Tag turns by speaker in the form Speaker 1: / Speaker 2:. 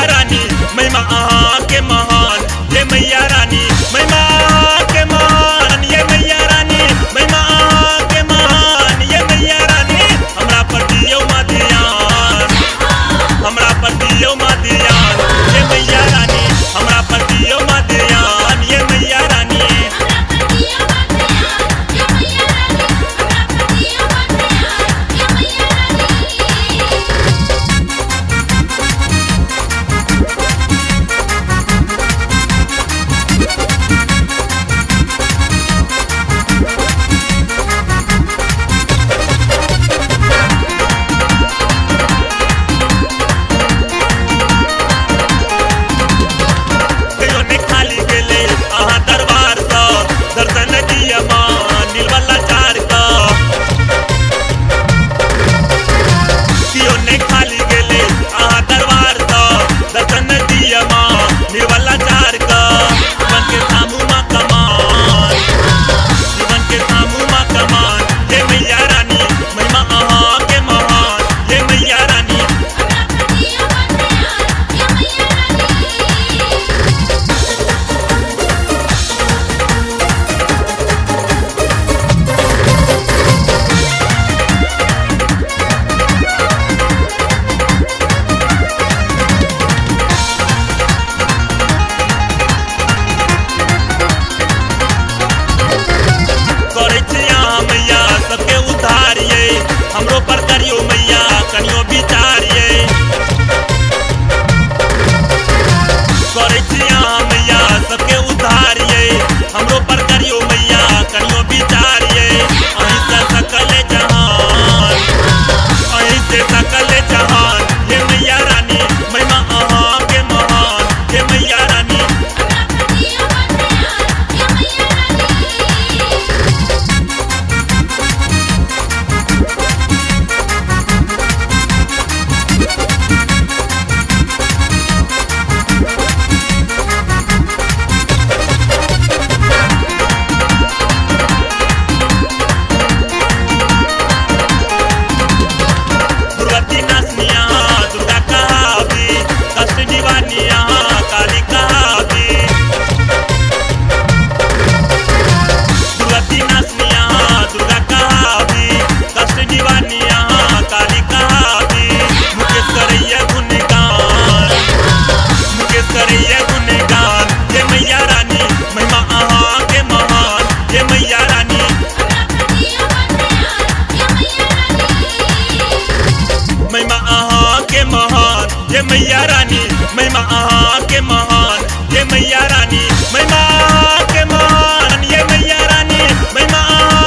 Speaker 1: रानी महिमा अहाँ के महान, ये मैया रानी महिमा अहाँ के महान, ये मैया रानी महिमा अहाँ के महान, ये मैया रानी हमरा पर दियो मा ध्यान, हमरा पर दियो मा ध्यान, ये मैया रानी हमरा पर दियो मा ध्यान, ये मैया रानी हमरो पर करियो मैया कनियो विचारिए, करे छी अहाँ मैया सबके उद्धारिए, हमरो पर करियो मैया कनियो विचारिए, अहीं से सकल जहान, अहीं से सकल जहान, ये मैया रानी महिमा अहाँ के महान, ये मैया रानी ये मैया रानी महिमा अहाँ के महान, ये मैया रानी महिमा अहाँ के महान, ये मैया रानी महिमा